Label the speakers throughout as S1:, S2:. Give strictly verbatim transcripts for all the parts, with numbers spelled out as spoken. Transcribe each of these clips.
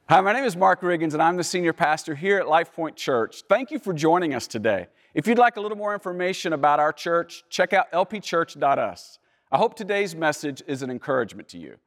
S1: Hi, my name is Mark Riggins, and I'm the senior pastor here at Life Point Church. Thank you for joining us today. If you'd like a little more information about our church, check out l p church dot u s. I hope today's message is an encouragement to you.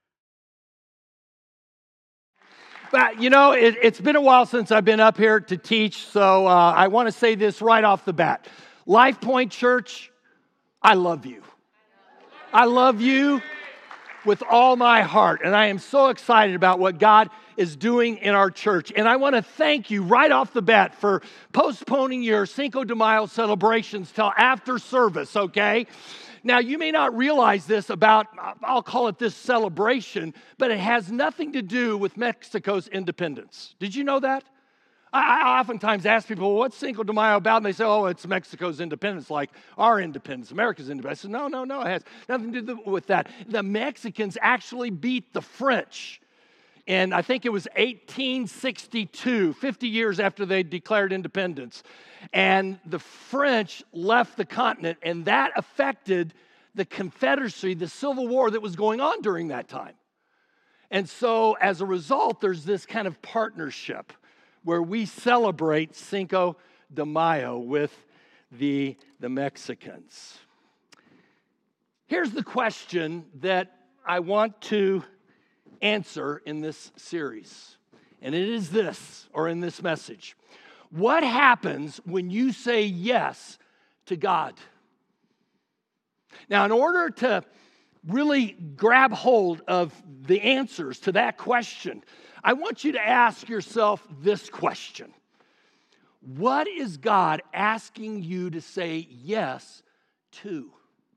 S2: But, you know, it, it's been a while since I've been up here to teach, so uh, I want to say this right off the bat. Life Point Church, I love you. I love you with all my heart, and I am so excited about what God is doing in our church. And I want to thank you right off the bat for postponing your Cinco de Mayo celebrations till after service, okay? Now, you may not realize this about, I'll call it this celebration, but it has nothing to do with Mexico's independence. Did you know that? I, I oftentimes ask people, well, what's Cinco de Mayo about? And they say, oh, it's Mexico's independence, like our independence, America's independence. I said, no, no, no, it has nothing to do with that. The Mexicans actually beat the French. And I think it was eighteen sixty-two, fifty years after they declared independence. And the French left the continent, and that affected the Confederacy, the Civil War that was going on during that time. And so as a result, there's this kind of partnership where we celebrate Cinco de Mayo with the, the Mexicans. Here's the question that I want to answer in this series, and it is this, or in this message. What happens when you say yes to God? Now, in order to really grab hold of the answers to that question, I want you to ask yourself this question. What is God asking you to say yes to?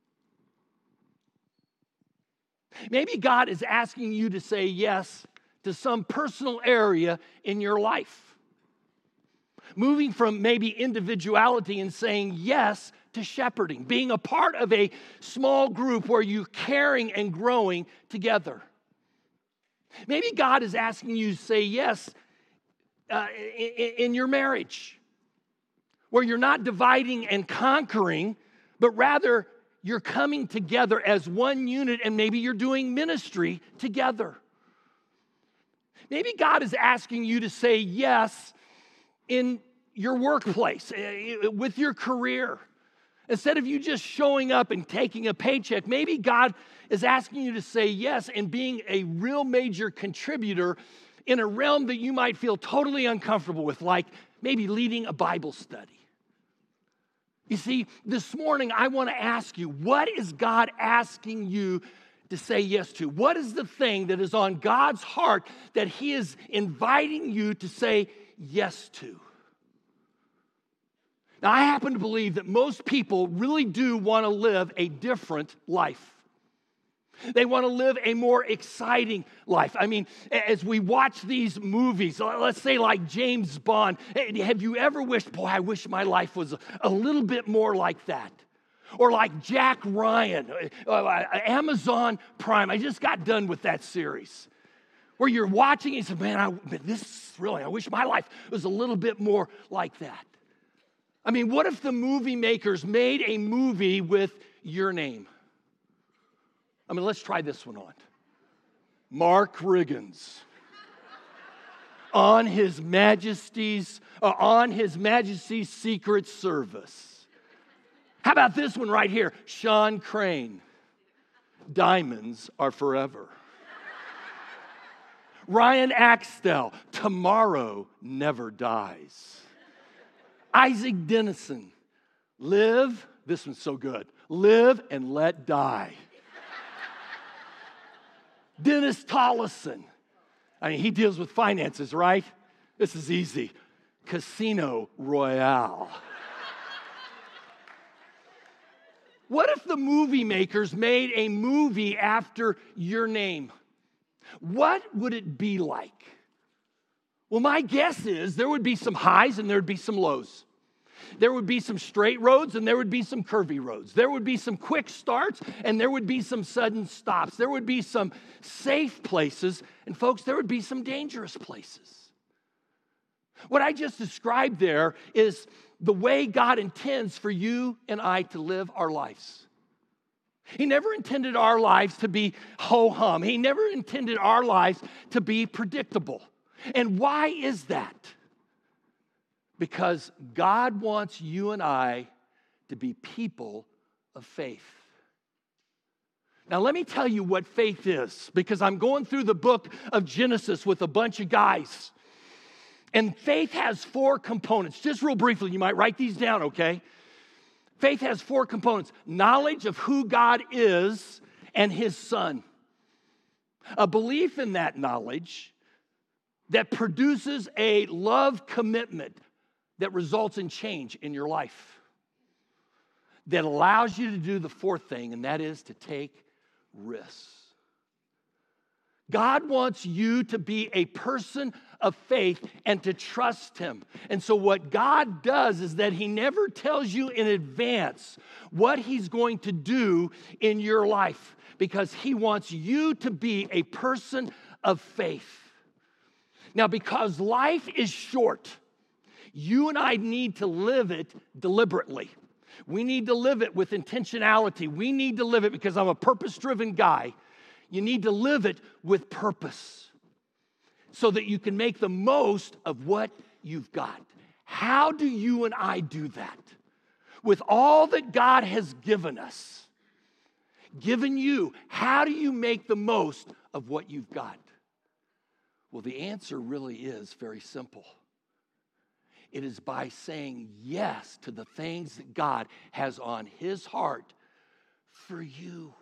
S2: Maybe God is asking you to say yes to some personal area in your life. Moving from maybe individuality and saying yes to shepherding, being a part of a small group where you're caring and growing together. Maybe God is asking you to say yes uh, in, in your marriage, where you're not dividing and conquering, but rather you're coming together as one unit, and maybe you're doing ministry together. Maybe God is asking you to say yes in your workplace, with your career. Instead of you just showing up and taking a paycheck, maybe God is asking you to say yes and being a real major contributor in a realm that you might feel totally uncomfortable with, like maybe leading a Bible study. You see, this morning I want to ask you, what is God asking you to say yes to? What is the thing that is on God's heart that He is inviting you to say yes to? Now, I happen to believe that most people really do want to live a different life. They want to live a more exciting life. I mean, as we watch these movies, let's say like James Bond, have you ever wished, boy, I wish my life was a little bit more like that? Or like Jack Ryan, uh, Amazon Prime. I just got done with that series where you're watching and you say, man, I, this really, I wish my life was a little bit more like that. I mean, what if the movie makers made a movie with your name? I mean, let's try this one on. Mark Riggins. on His Majesty's, uh, on His Majesty's Secret Service. How about this one right here? Sean Crane. Diamonds are forever. Ryan Axtell. Tomorrow never dies. Isaac Dennison. Live, this one's so good. Live and let die. Dennis Tollison. I mean, he deals with finances, right? This is easy. Casino Royale. What if the movie makers made a movie after your name? What would it be like? Well, my guess is there would be some highs and there would be some lows. There would be some straight roads and there would be some curvy roads. There would be some quick starts and there would be some sudden stops. There would be some safe places, and folks, there would be some dangerous places. What I just described there is the way God intends for you and I to live our lives. He never intended our lives to be ho-hum. He never intended our lives to be predictable. And why is that? Because God wants you and I to be people of faith. Now, let me tell you what faith is, because I'm going through the book of Genesis with a bunch of guys. And faith has four components. Just real briefly, you might write these down, okay? Faith has four components: knowledge of who God is and his Son, a belief in that knowledge that produces a love commitment that results in change in your life, that allows you to do the fourth thing, and that is to take risks. God wants you to be a person of faith and to trust him. And so what God does is that he never tells you in advance what he's going to do in your life, because he wants you to be a person of faith. Now, because life is short, you and I need to live it deliberately. We need to live it with intentionality. We need to live it, because I'm a purpose-driven guy. You need to live it with purpose so that you can make the most of what you've got. How do you and I do that? With all that God has given us, given you, how do you make the most of what you've got? Well, the answer really is very simple. It is by saying yes to the things that God has on his heart for you.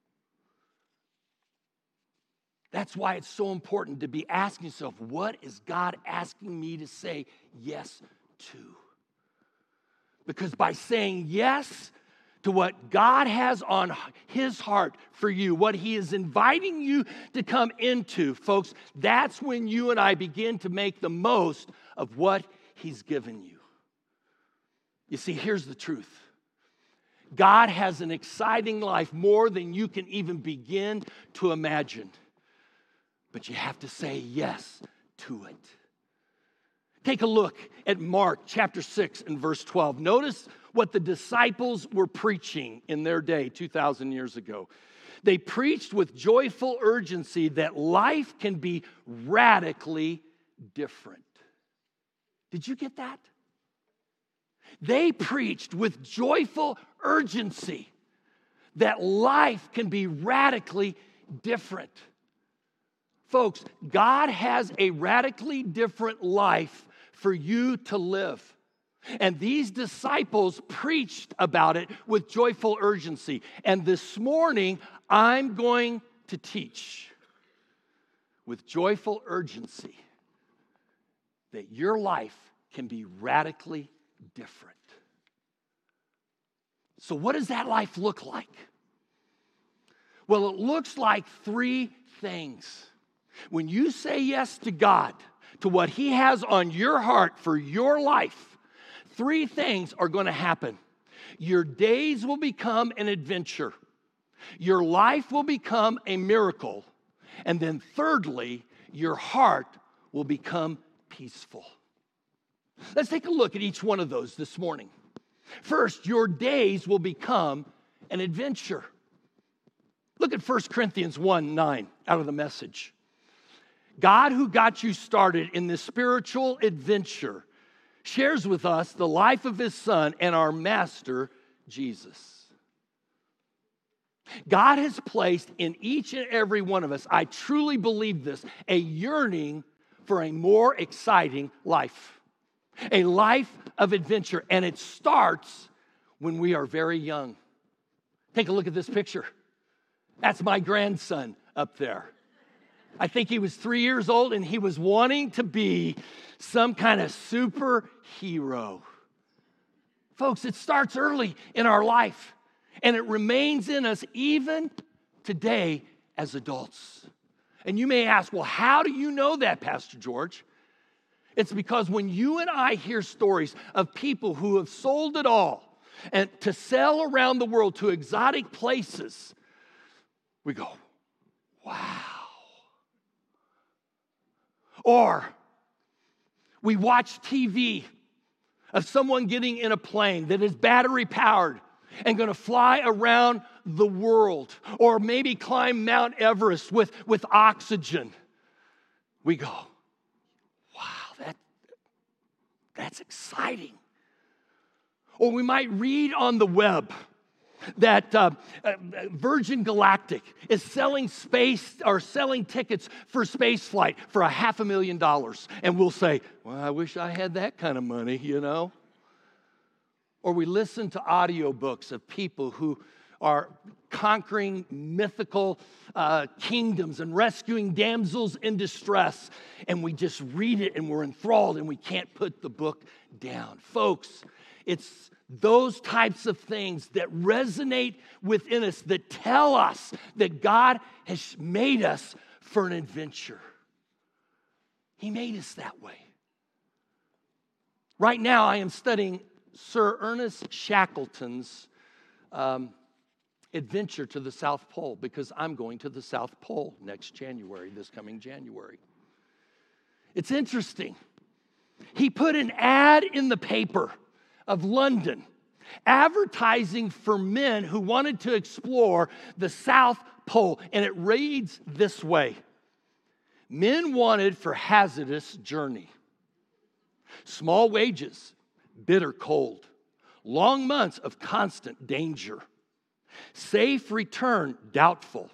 S2: That's why it's so important to be asking yourself, what is God asking me to say yes to? Because by saying yes to what God has on his heart for you, what he is inviting you to come into, folks, that's when you and I begin to make the most of what he's given you. You see, here's the truth. God has an exciting life, more than you can even begin to imagine. But you have to say yes to it. Take a look at Mark chapter six and verse twelve. Notice what the disciples were preaching in their day two thousand years ago. They preached with joyful urgency that life can be radically different. Did you get that? They preached with joyful urgency that life can be radically different. Folks, God has a radically different life for you to live. And these disciples preached about it with joyful urgency. And this morning, I'm going to teach with joyful urgency that your life can be radically different. So what does that life look like? Well, it looks like three things. When you say yes to God, to what he has on your heart for your life, three things are going to happen. Your days will become an adventure. Your life will become a miracle. And then thirdly, your heart will become peaceful. Let's take a look at each one of those this morning. First, your days will become an adventure. Look at First Corinthians one nine out of the Message. God, who got you started in this spiritual adventure, shares with us the life of his Son and our Master, Jesus. God has placed in each and every one of us, I truly believe this, a yearning for a more exciting life, a life of adventure, and it starts when we are very young. Take a look at this picture. That's my grandson up there. I think he was three years old, and he was wanting to be some kind of superhero. Folks, it starts early in our life, and it remains in us even today as adults. And you may ask, well, how do you know that, Pastor George? It's because when you and I hear stories of people who have sold it all and to sell around the world to exotic places, we go, wow. Or we watch T V of someone getting in a plane that is battery powered and going to fly around the world, or maybe climb Mount Everest with, with oxygen. We go, That's exciting. Or we might read on the web that uh, uh, Virgin Galactic is selling space or selling tickets for space flight for a half a million dollars. And we'll say, well, I wish I had that kind of money, you know. Or we listen to audiobooks of people who are conquering mythical uh, kingdoms and rescuing damsels in distress. And we just read it and we're enthralled and we can't put the book down. Folks, it's those types of things that resonate within us that tell us that God has made us for an adventure. He made us that way. Right now, I am studying Sir Ernest Shackleton's um, adventure to the South Pole because I'm going to the South Pole next January, this coming January. It's interesting. He put an ad in the paper of London advertising for men who wanted to explore the South Pole, and it reads this way: men wanted for hazardous journey, small wages, bitter cold, long months of constant danger, safe return doubtful,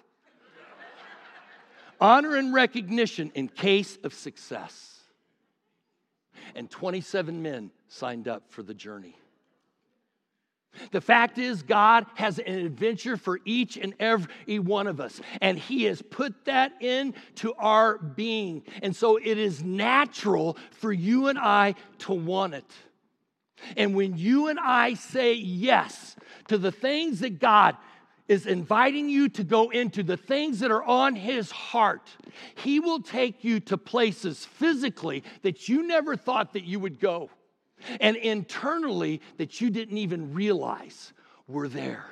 S2: honor and recognition in case of success. And twenty-seven men signed up for the journey. The fact is, God has an adventure for each and every one of us, and He has put that into our being. And so it is natural for you and I to want it. And when you and I say yes to the things that God is inviting you to go into, the things that are on His heart, He will take you to places physically that you never thought that you would go, and internally that you didn't even realize were there.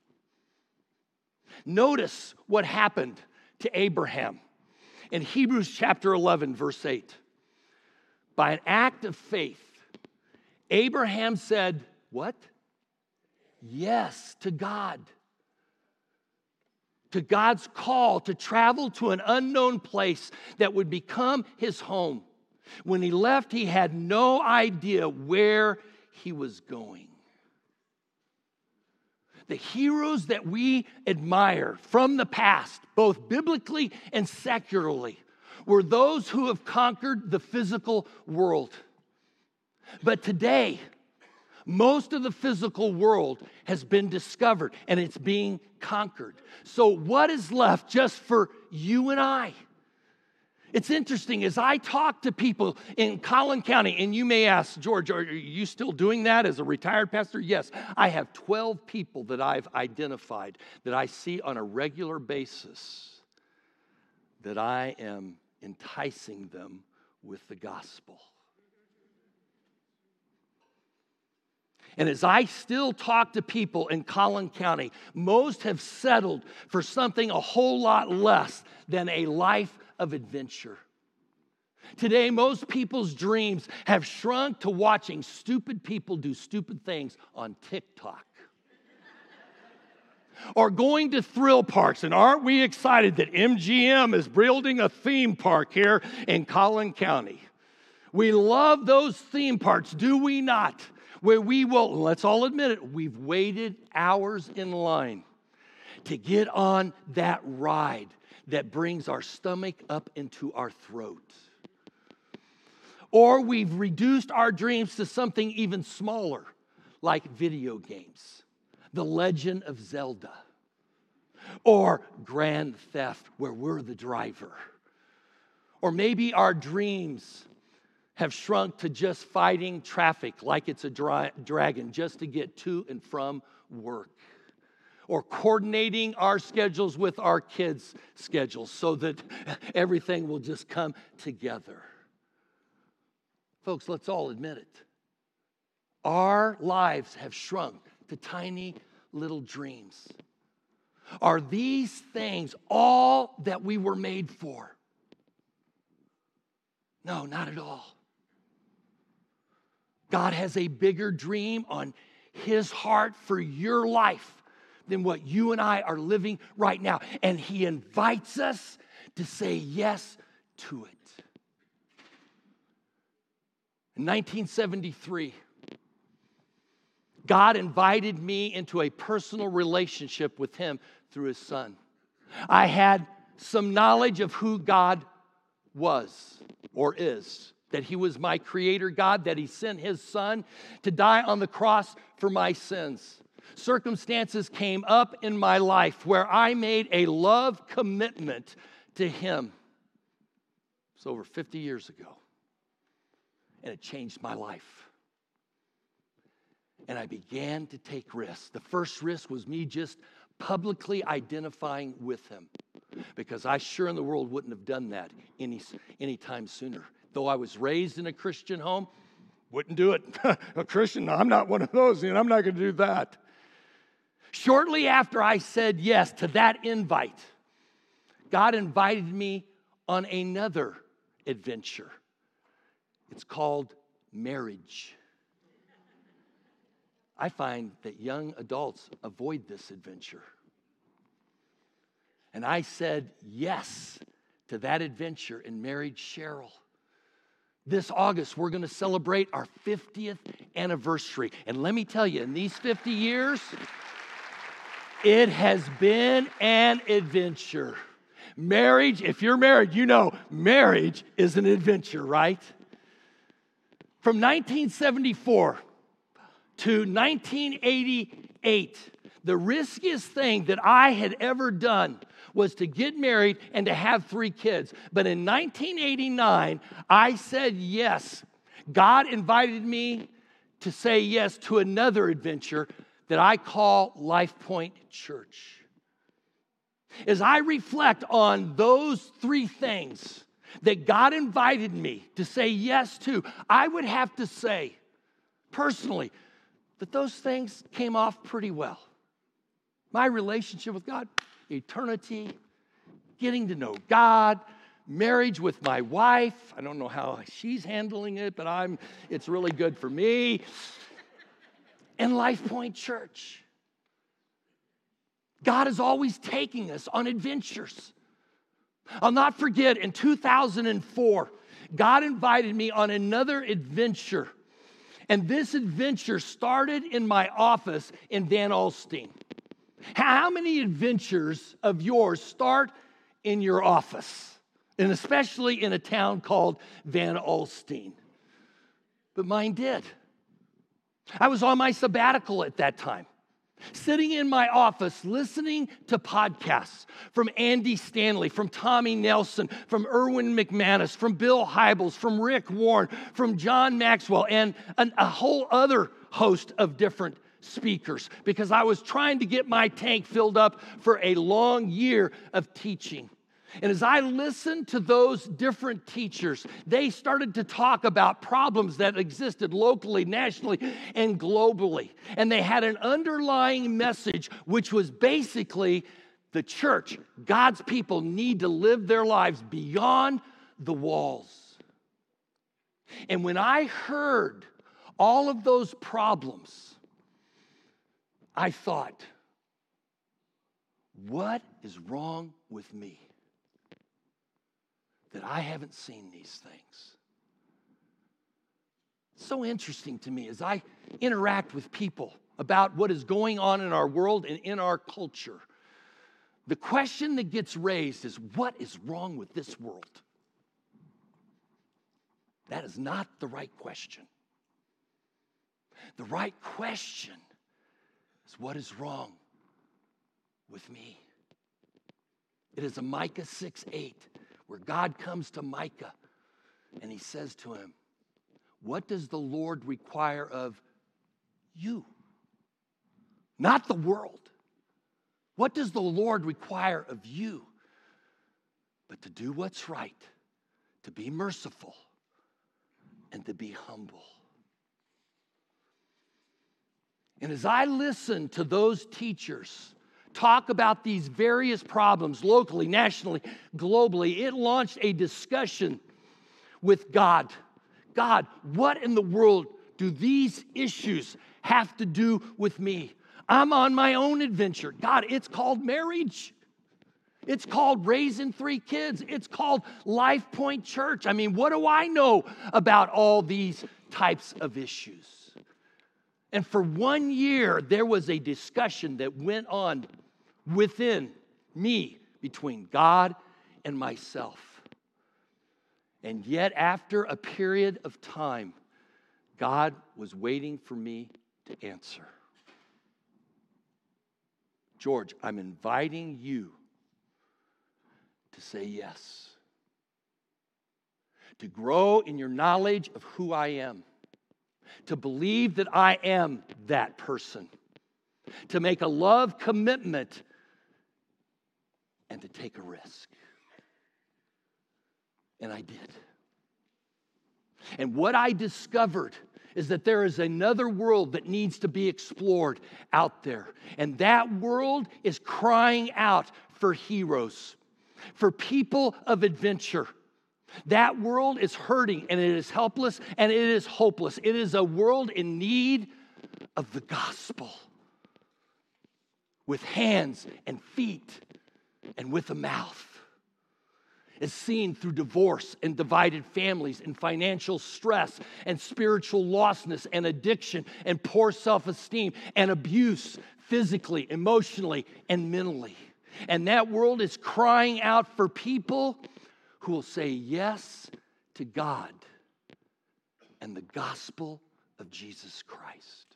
S2: Notice what happened to Abraham in Hebrews chapter eleven, verse eight. By an act of faith, Abraham said, what? Yes to God. To God's call to travel to an unknown place that would become his home. When he left, he had no idea where he was going. The heroes that we admire from the past, both biblically and secularly, were those who have conquered the physical world. But today, most of the physical world has been discovered and it's being conquered. So what is left just for you and I? It's interesting, as I talk to people in Collin County, and you may ask, George, are you still doing that as a retired pastor? Yes, I have twelve people that I've identified that I see on a regular basis that I am enticing them with the gospel. And as I still talk to people in Collin County, most have settled for something a whole lot less than a life of adventure. Today, most people's dreams have shrunk to watching stupid people do stupid things on TikTok. Or going to thrill parks. And aren't we excited that M G M is building a theme park here in Collin County? We love those theme parks, do we not? Where we will, let's all admit it, we've waited hours in line to get on that ride that brings our stomach up into our throat. Or we've reduced our dreams to something even smaller, like video games, The Legend of Zelda, or Grand Theft, where we're the driver. Or maybe our dreams have shrunk to just fighting traffic like it's a dra- dragon just to get to and from work. Or coordinating our schedules with our kids' schedules so that everything will just come together. Folks, let's all admit it. Our lives have shrunk to tiny little dreams. Are these things all that we were made for? No, not at all. God has a bigger dream on His heart for your life than what you and I are living right now. And He invites us to say yes to it. In nineteen seventy-three, God invited me into a personal relationship with Him through His Son. I had some knowledge of who God was or is, that He was my creator God, that He sent His Son to die on the cross for my sins. Circumstances came up in my life where I made a love commitment to Him. It's over fifty years ago, and it changed my life. And I began to take risks. The first risk was me just publicly identifying with Him, because I sure in the world wouldn't have done that any any time sooner. Though I was raised in a Christian home, wouldn't do it. A Christian? I'm not one of those, and I'm not going to do that. Shortly after I said yes to that invite, God invited me on another adventure. It's called marriage. I find that young adults avoid this adventure. And I said yes to that adventure and married Cheryl. This August, we're going to celebrate our fiftieth anniversary. And let me tell you, in these fifty years, it has been an adventure. Marriage, if you're married, you know marriage is an adventure, right? From nineteen seventy-four to nineteen eighty-eight, the riskiest thing that I had ever done was to get married and to have three kids. But in nineteen eighty-nine, I said yes. God invited me to say yes to another adventure that I call Life Point Church. As I reflect on those three things that God invited me to say yes to, I would have to say, personally, that those things came off pretty well. My relationship with God, eternity, getting to know God, marriage with my wife. I don't know how she's handling it, but I'm. It's really good for me. And Life Point Church. God is always taking us on adventures. I'll not forget, in two thousand four, God invited me on another adventure. And this adventure started in my office in Van Alstyne. How many adventures of yours start in your office? And especially in a town called Van Alstyne. But mine did. I was on my sabbatical at that time, sitting in my office listening to podcasts from Andy Stanley, from Tommy Nelson, from Erwin McManus, from Bill Hybels, from Rick Warren, from John Maxwell, and an, a whole other host of different speakers, because I was trying to get my tank filled up for a long year of teaching. And as I listened to those different teachers, they started to talk about problems that existed locally, nationally, and globally. And they had an underlying message, which was basically the church, God's people, need to live their lives beyond the walls. And when I heard all of those problems, I thought, what is wrong with me that I haven't seen these things? So interesting to me as I interact with people about what is going on in our world and in our culture. The question that gets raised is, what is wrong with this world? That is not the right question. The right question is, what is wrong with me? It is a Micah six eight, where God comes to Micah and he says to him, what does the Lord require of you? Not the world. What does the Lord require of you? But to do what's right, to be merciful, and to be humble. And as I listen to those teachers talk about these various problems locally, nationally, globally, it launched a discussion with God. God, what in the world do these issues have to do with me? I'm on my own adventure. God, it's called marriage. It's called raising three kids. It's called Life Point Church. I mean, what do I know about all these types of issues. And for one year, there was a discussion that went on within me between God and myself. And yet, after a period of time, God was waiting for me to answer. George, I'm inviting you to say yes. To grow in your knowledge of who I am. To believe that I am that person. To make a love commitment and to take a risk. And I did. And what I discovered is that there is another world that needs to be explored out there. And that world is crying out for heroes, for people of adventure. That world is hurting, and it is helpless, and it is hopeless. It is a world in need of the gospel, with hands and feet and with a mouth. It's seen through divorce and divided families and financial stress and spiritual lostness and addiction and poor self-esteem and abuse physically, emotionally, and mentally. And that world is crying out for people who will say yes to God and the gospel of Jesus Christ.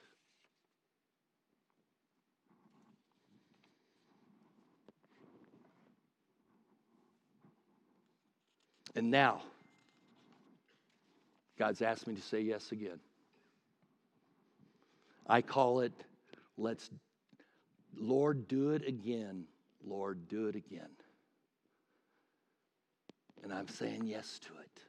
S2: And now, God's asked me to say yes again. I call it, let's, Lord, do it again. Lord, do it again. And I'm saying yes to it.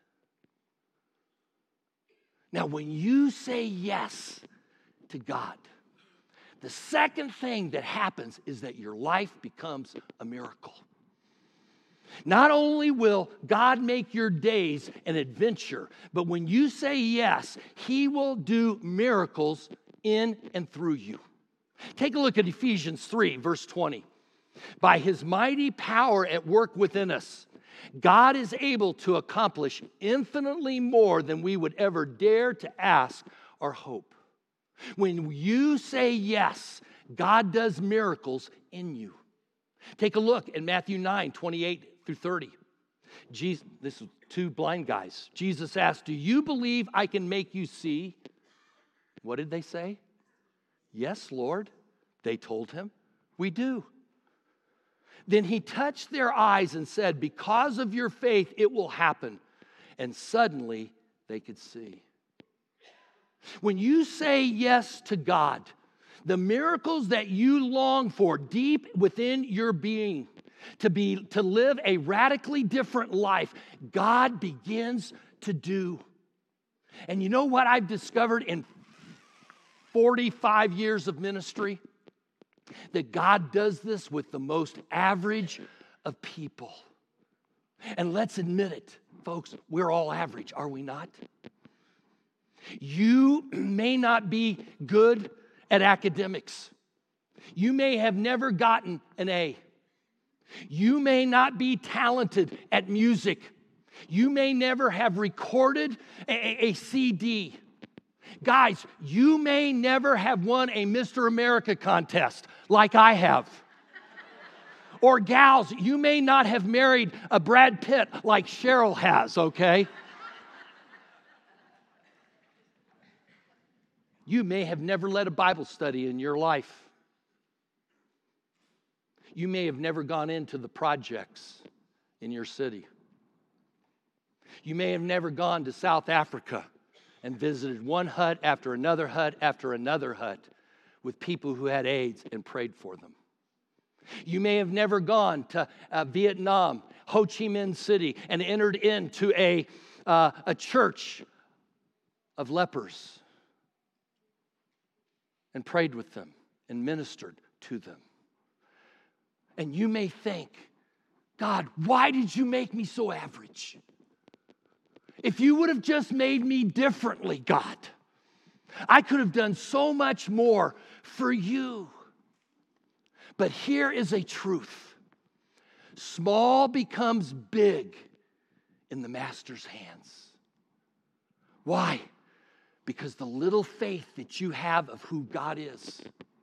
S2: Now, when you say yes to God, the second thing that happens is that your life becomes a miracle. Not only will God make your days an adventure, but when you say yes, He will do miracles in and through you. Take a look at Ephesians three, verse twenty. By His mighty power at work within us, God is able to accomplish infinitely more than we would ever dare to ask or hope. When you say yes, God does miracles in you. Take a look at Matthew nine, twenty-eight through thirty. Jesus, this is two blind guys. Jesus asked, do you believe I can make you see? What did they say? Yes, Lord. They told Him, we do. Then He touched their eyes and said, because of your faith, it will happen. And suddenly they could see. When you say yes to God, the miracles that you long for deep within your being, to be to live a radically different life, God begins to do. And you know what I've discovered in forty-five years of ministry? That God does this with the most average of people. And let's admit it, folks, we're all average, are we not? You may not be good at academics. You may have never gotten an A. You may not be talented at music. You may never have recorded a, a C D. Guys, you may never have won a Mister America contest like I have. Or gals, you may not have married a Brad Pitt like Cheryl has, okay? You may have never led a Bible study in your life. You may have never gone into the projects in your city. You may have never gone to South Africa and visited one hut after another hut after another hut with people who had AIDS and prayed for them. You may have never gone to uh, Vietnam, Ho Chi Minh City, and entered into a, uh, a church of lepers and prayed with them and ministered to them. And you may think, God, why did you make me so average? If you would have just made me differently, God, I could have done so much more for you. But here is a truth. Small becomes big in the Master's hands. Why? Because the little faith that you have of who God is,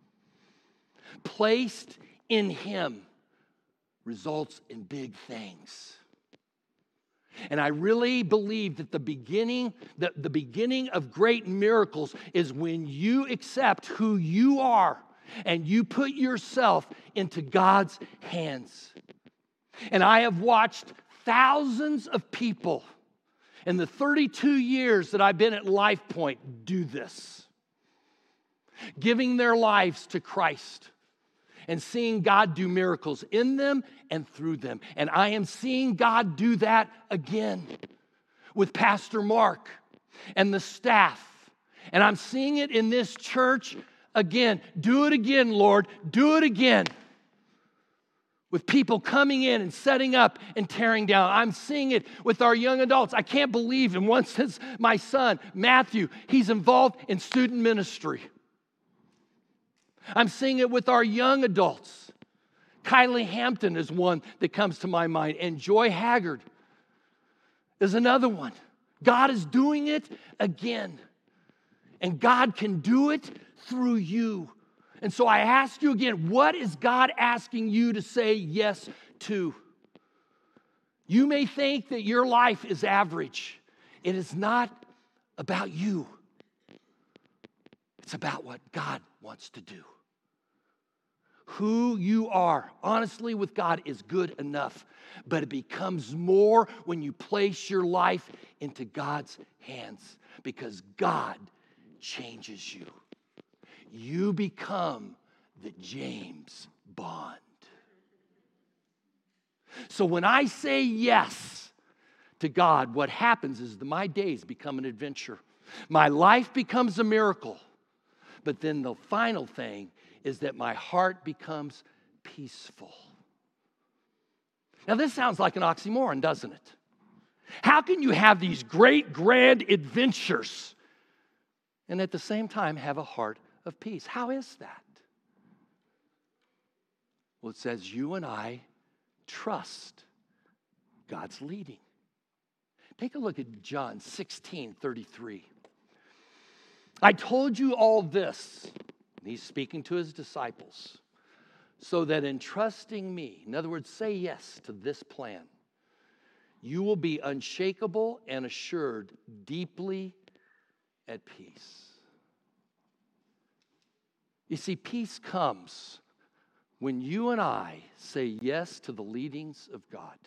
S2: placed in Him, results in big things. And I really believe that the beginning, the, the beginning of great miracles is when you accept who you are and you put yourself into God's hands. And I have watched thousands of people in the thirty-two years that I've been at LifePoint do this, giving their lives to Christ and seeing God do miracles in them and through them. And I am seeing God do that again with Pastor Mark and the staff. And I'm seeing it in this church again. Do it again, Lord. Do it again. With people coming in and setting up and tearing down. I'm seeing it with our young adults. I can't believe, and one since my son, Matthew, he's involved in student ministry. I'm seeing it with our young adults. Kylie Hampton is one that comes to my mind, and Joy Haggard is another one. God is doing it again, and God can do it through you. And so I ask you again, what is God asking you to say yes to? You may think that your life is average. It is not about you. It's about what God wants to do. Who you are, honestly, with God is good enough, but it becomes more when you place your life into God's hands, because God changes you. You become the James Bond. So when I say yes to God, what happens is that my days become an adventure. My life becomes a miracle. But then the final thing is that my heart becomes peaceful. Now, this sounds like an oxymoron, doesn't it? How can you have these great, grand adventures and at the same time have a heart of peace? How is that? Well, it says you and I trust God's leading. Take a look at John sixteen thirty-three. I told you all this, and he's speaking to his disciples, so that in trusting me, in other words, say yes to this plan, you will be unshakable and assured, deeply at peace. You see, peace comes when you and I say yes to the leadings of God.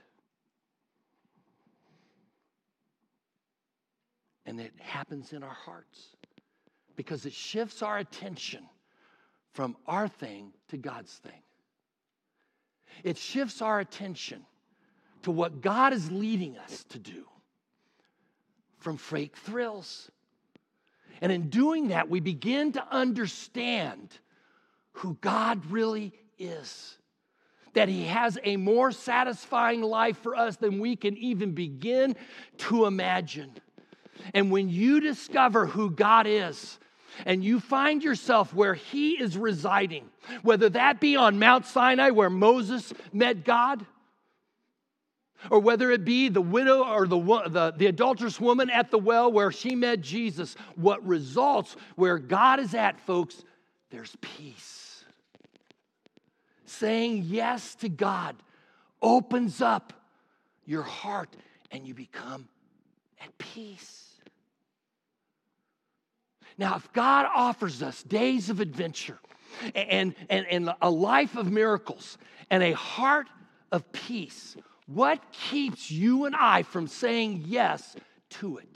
S2: And it happens in our hearts because it shifts our attention from our thing to God's thing. It shifts our attention to what God is leading us to do from fake thrills. And in doing that, we begin to understand who God really is. That He has a more satisfying life for us than we can even begin to imagine. And when you discover who God is, and you find yourself where He is residing, whether that be on Mount Sinai where Moses met God, or whether it be the widow or the, the, the adulterous woman at the well where she met Jesus, what results where God is at, folks, there's peace. Saying yes to God opens up your heart and you become at peace. Now, if God offers us days of adventure and, and, and a life of miracles and a heart of peace, what keeps you and I from saying yes to it?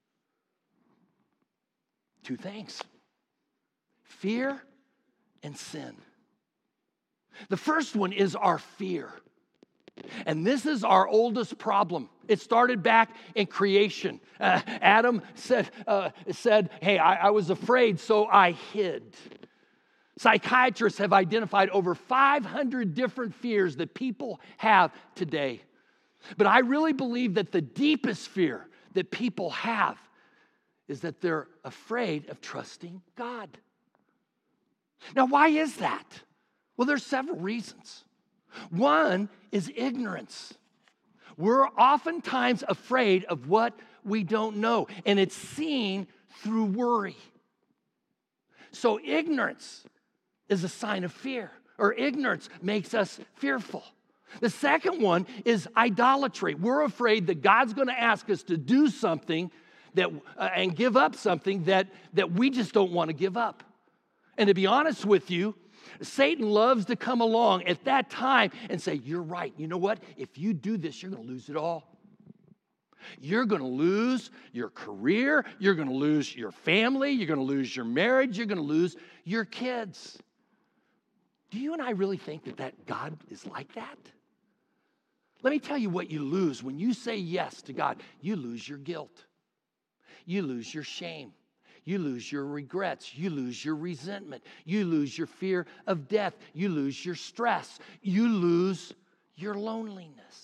S2: Two things: fear and sin. The first one is our fear. And this is our oldest problem. It started back in creation. Uh, Adam said, uh, said, hey, I, I was afraid, so I hid. Psychiatrists have identified over five hundred different fears that people have today. But I really believe that the deepest fear that people have is that they're afraid of trusting God. Now, why is that? Well, there's several reasons. One is ignorance. We're oftentimes afraid of what we don't know, and it's seen through worry. So ignorance is a sign of fear, or ignorance makes us fearful. The second one is idolatry. We're afraid that God's going to ask us to do something that uh, and give up something that, that we just don't want to give up. And to be honest with you, Satan loves to come along at that time and say, you're right. You know what? If you do this, you're going to lose it all. You're going to lose your career. You're going to lose your family. You're going to lose your marriage. You're going to lose your kids. Do you and I really think that, that God is like that? Let me tell you what you lose when you say yes to God. You lose your guilt. You lose your shame. You lose your regrets. You lose your resentment. You lose your fear of death. You lose your stress. You lose your loneliness.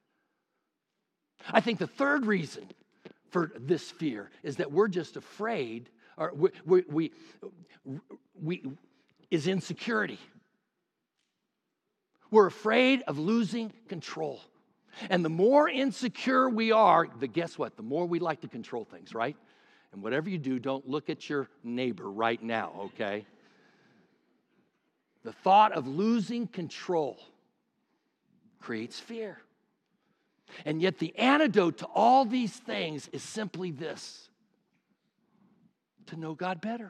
S2: I think the third reason for this fear is that we're just afraid, or we, we, we, we is insecurity. We're afraid of losing control. And the more insecure we are, the guess what? The more we like to control things, right? And whatever you do, don't look at your neighbor right now, okay? The thought of losing control creates fear. And yet the antidote to all these things is simply this: to know God better.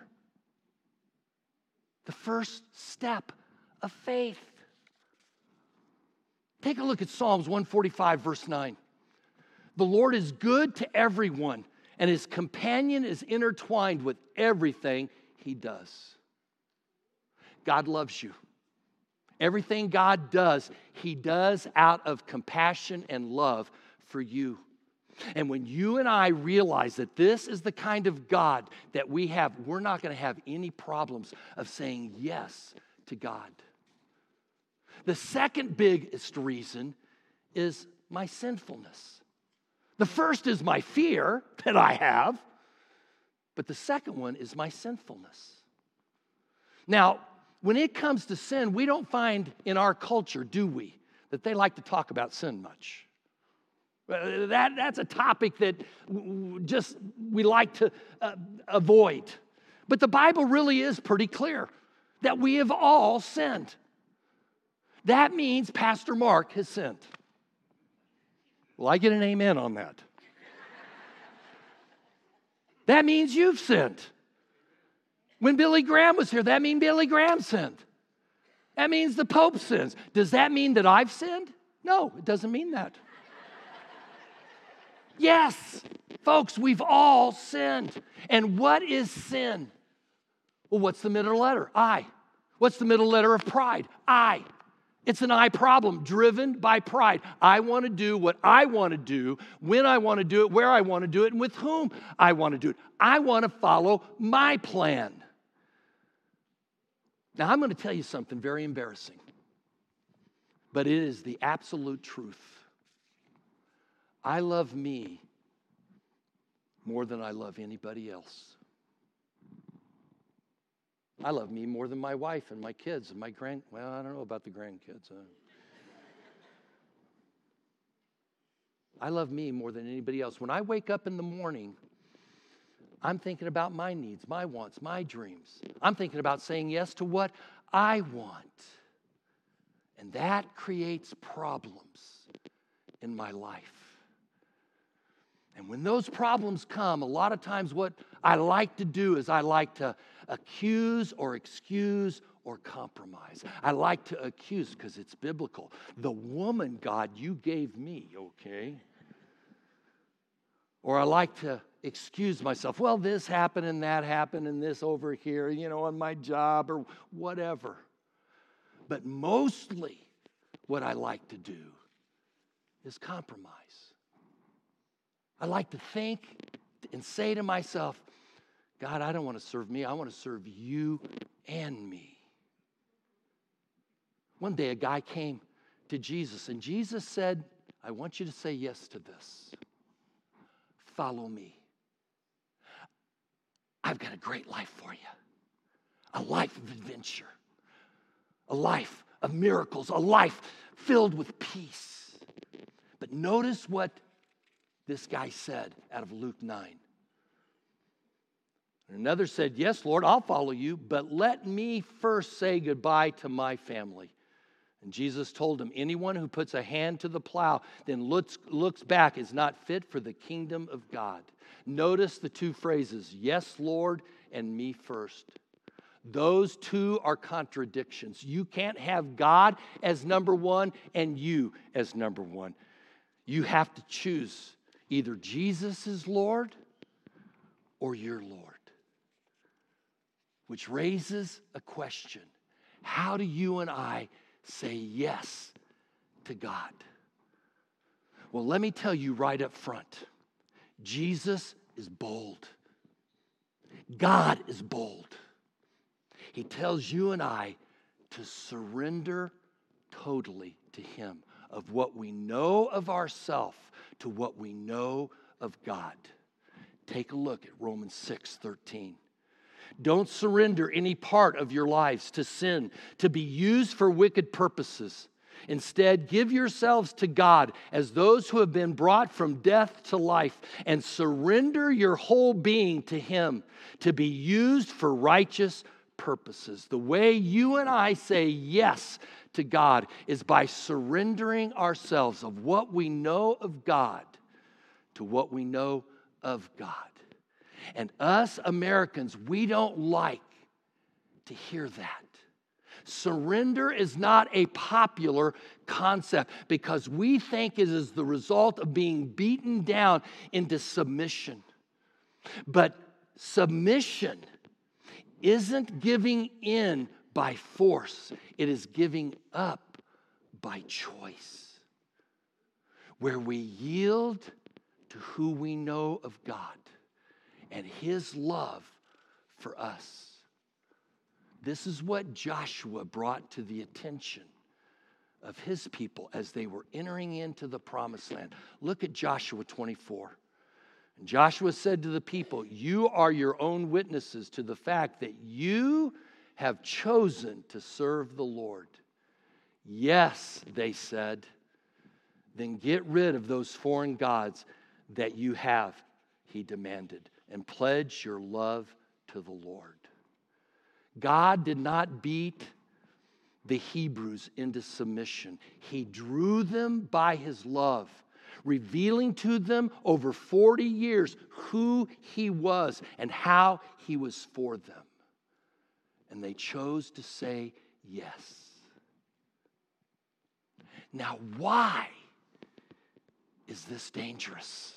S2: The first step of faith. Take a look at Psalms one forty-five, verse nine. The Lord is good to everyone, and his companion is intertwined with everything he does. God loves you. Everything God does, he does out of compassion and love for you. And when you and I realize that this is the kind of God that we have, we're not going to have any problems of saying yes to God. The second biggest reason is my sinfulness. The first is my fear that I have, but the second one is my sinfulness. Now, when it comes to sin, we don't find in our culture, do we, that they like to talk about sin much. That, that's a topic that just we like to uh, avoid. But the Bible really is pretty clear that we have all sinned. That means Pastor Mark has sinned. Well, I get an amen on that. That means you've sinned. When Billy Graham was here, that means Billy Graham sinned. That means the Pope sins. Does that mean that I've sinned? No, it doesn't mean that. Yes, folks, we've all sinned. And what is sin? Well, what's the middle letter? I. What's the middle letter of pride? I. It's an I problem driven by pride. I want to do what I want to do, when I want to do it, where I want to do it, and with whom I want to do it. I want to follow my plan. Now, I'm going to tell you something very embarrassing, but it is the absolute truth. I love me more than I love anybody else. I love me more than my wife and my kids and my grand, well, I don't know about the grandkids. Huh? I love me more than anybody else. When I wake up in the morning, I'm thinking about my needs, my wants, my dreams. I'm thinking about saying yes to what I want. And that creates problems in my life. And when those problems come, a lot of times what I like to do is I like to accuse or excuse or compromise. I like to accuse because it's biblical. The woman, God, you gave me, okay? Or I like to excuse myself. Well, this happened and that happened and this over here, you know, on my job or whatever. But mostly what I like to do is compromise. I like to think and say to myself, God, I don't want to serve me. I want to serve you and me. One day a guy came to Jesus and Jesus said, I want you to say yes to this. Follow me. I've got a great life for you. A life of adventure. A life of miracles. A life filled with peace. But notice what this guy said out of Luke nine. And another said, yes, Lord, I'll follow you, but let me first say goodbye to my family. And Jesus told him, anyone who puts a hand to the plow, then looks, looks back is not fit for the kingdom of God. Notice the two phrases, yes, Lord, and me first. Those two are contradictions. You can't have God as number one and you as number one. You have to choose either Jesus is Lord or your Lord. Which raises a question. How do you and I say yes to God? Well, let me tell you right up front. Jesus is bold. God is bold. He tells you and I to surrender totally to Him of what we know of ourselves to what we know of God. Take a look at Romans six thirteen. Don't surrender any part of your lives to sin to be used for wicked purposes. Instead, give yourselves to God as those who have been brought from death to life, and surrender your whole being to Him to be used for righteous purposes. The way you and I say yes to God is by surrendering ourselves of what we know of God to what we know of God. And us Americans, we don't like to hear that. Surrender is not a popular concept because we think it is the result of being beaten down into submission. But submission isn't giving in by force. It is giving up by choice. Where we yield to who we know of God and His love for us. This is what Joshua brought to the attention of his people as they were entering into the promised land. Look at Joshua twenty-four. And Joshua said to the people, you are your own witnesses to the fact that you have chosen to serve the Lord. Yes, they said, then get rid of those foreign gods that you have, he demanded, and pledge your love to the Lord. God did not beat the Hebrews into submission. He drew them by His love, revealing to them over forty years who He was and how He was for them. And they chose to say yes. Now, why is this dangerous?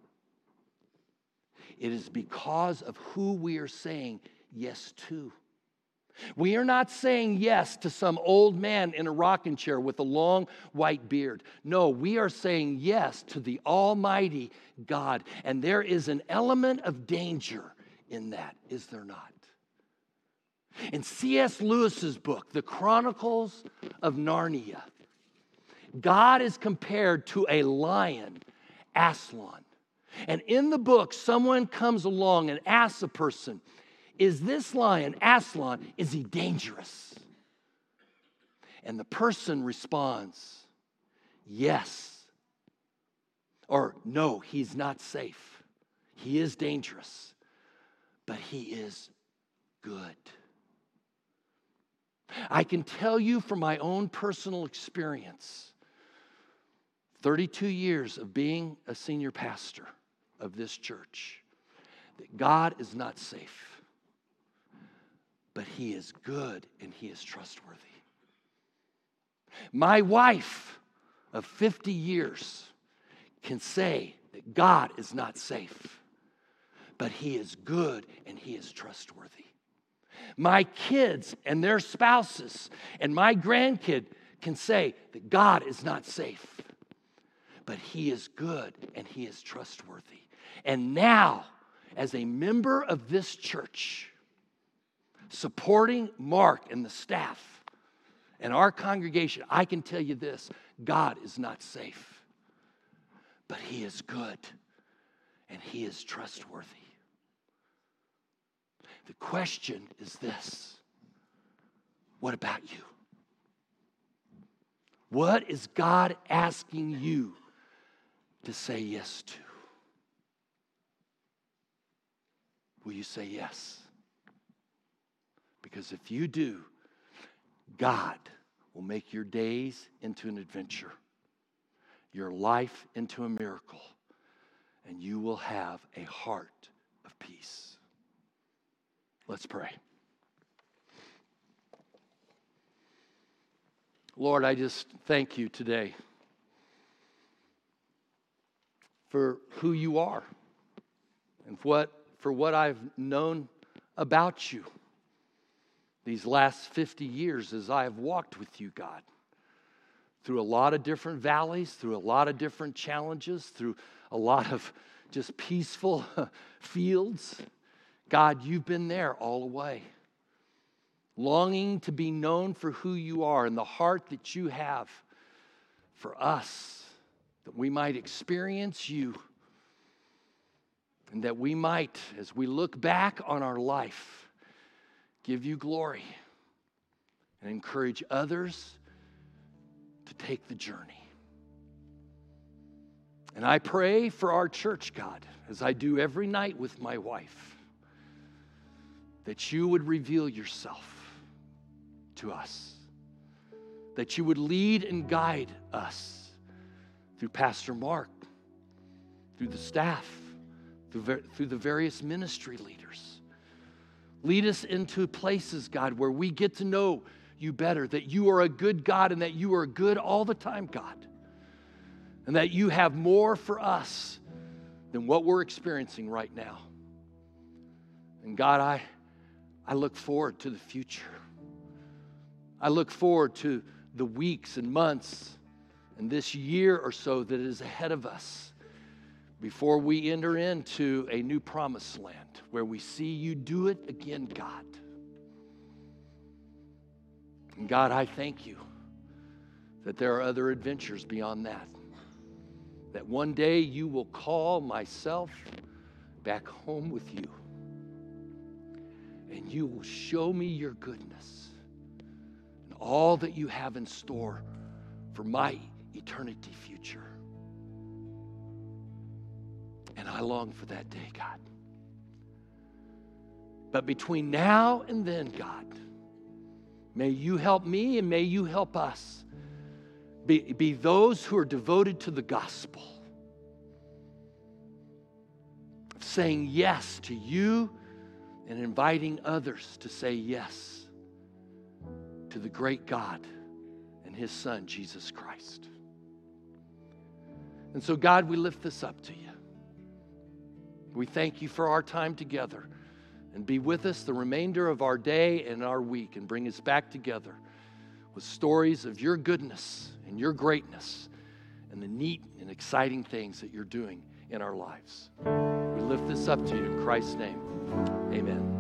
S2: It is because of who we are saying yes to. We are not saying yes to some old man in a rocking chair with a long white beard. No, we are saying yes to the Almighty God. And there is an element of danger in that, is there not? In C S Lewis's book, The Chronicles of Narnia, God is compared to a lion, Aslan. And in the book, someone comes along and asks a person, is this lion, Aslan, is he dangerous? And the person responds, yes. Or no, he's not safe. He is dangerous, but he is good. I can tell you from my own personal experience, thirty-two years of being a senior pastor of this church, that God is not safe, but He is good and He is trustworthy. My wife of fifty years can say that God is not safe, but He is good and He is trustworthy. My kids and their spouses and my grandkid can say that God is not safe, but He is good and He is trustworthy. And now, as a member of this church, supporting Mark and the staff and our congregation, I can tell you this, God is not safe, but He is good and He is trustworthy. The question is this: what about you? What is God asking you to say yes to? will you say yes? Because if you do, God will make your days into an adventure, your life into a miracle, and you will have a heart of peace. Let's pray. Lord, I just thank you today for who you are and what for what I've known about you these last fifty years as I have walked with you, God, through a lot of different valleys, through a lot of different challenges, through a lot of just peaceful fields. God, you've been there all the way, longing to be known for who you are and the heart that you have for us, that we might experience you and that we might, as we look back on our life, give you glory and encourage others to take the journey. And I pray for our church, God, as I do every night with my wife, that you would reveal yourself to us, that you would lead and guide us through Pastor Mark, through the staff, through, ver- through the various ministry leaders. Lead us into places, God, where we get to know you better, that you are a good God and that you are good all the time, God, and that you have more for us than what we're experiencing right now. And God, I, I look forward to the future. I look forward to the weeks and months and this year or so that is ahead of us before we enter into a new promised land where we see you do it again, God. And God, I thank you that there are other adventures beyond that. That one day you will call myself back home with you. And you will show me your goodness and all that you have in store for my eternity future. And I long for that day, God. But between now and then, God, may you help me and may you help us be, be those who are devoted to the gospel, of saying yes to you and inviting others to say yes to the great God and his Son, Jesus Christ. And so, God, we lift this up to you. We thank you for our time together, and be with us the remainder of our day and our week, and bring us back together with stories of your goodness and your greatness and the neat and exciting things that you're doing in our lives. We lift this up to you in Christ's name. Amen.